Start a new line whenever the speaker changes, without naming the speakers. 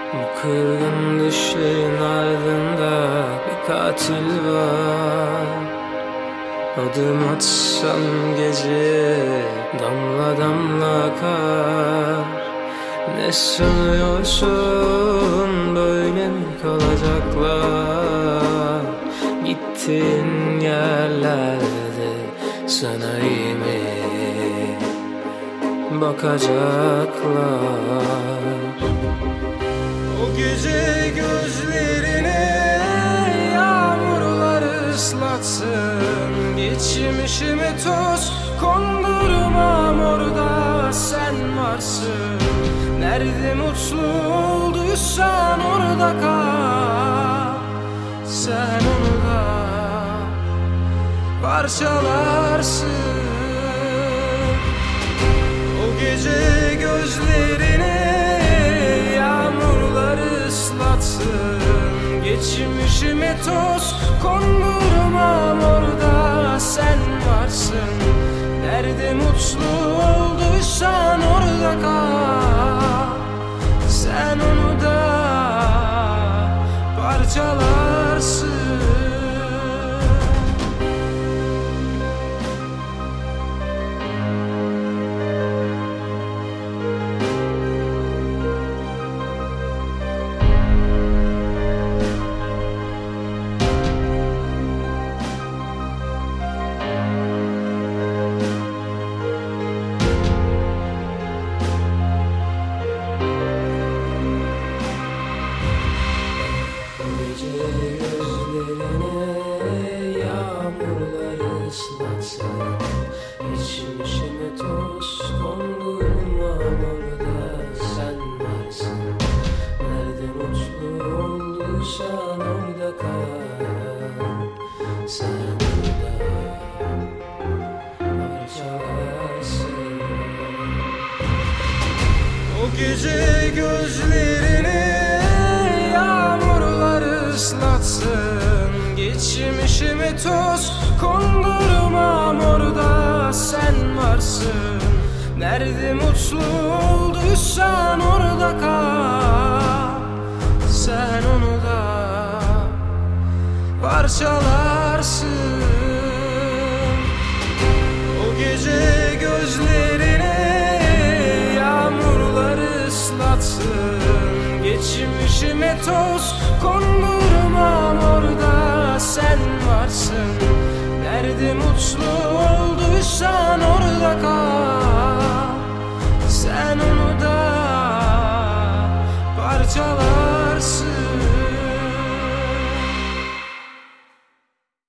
Bu kırgın düşlerin ardında bir katil var. Adım atsam gece damla damla akar. Ne sanıyorsun, böyle mi kalacaklar? Gittiğin yerlerde sana iyi mi bakacaklar? O gece gözlerine yağmurlar ıslatsın. Geçmişime toz kondurmam, orada sen varsın. Nerede mutlu olduysan orada kal. Sen onu da parçalarsın. O gece gözlerine yağmurlar ıslatsın. Geçmişime toz kondurmam, orada sen varsın. Nerede mutlu olduysan orada kal. Sen onu da parçalarsın. Gözlerine yağmurlar ıslatsın. Geçmişime toz kondurmam, orada sen varsın. Nerede mutlu olduysan orada kal. Sen orada parçalarsın. O gece gözlerine yağmurlar ıslatsın. Geçmişime toz kondurmam, orada sen varsın. Nerede mutlu olduysan orada kal. Sen onu da parçalarsın. O gece gözlerine yağmurlar ıslatsın. Geçmişime toz kondurmam, orada sen varsın. Nerede mutlu olduysan orada kal. Sen onu da parçalarsın.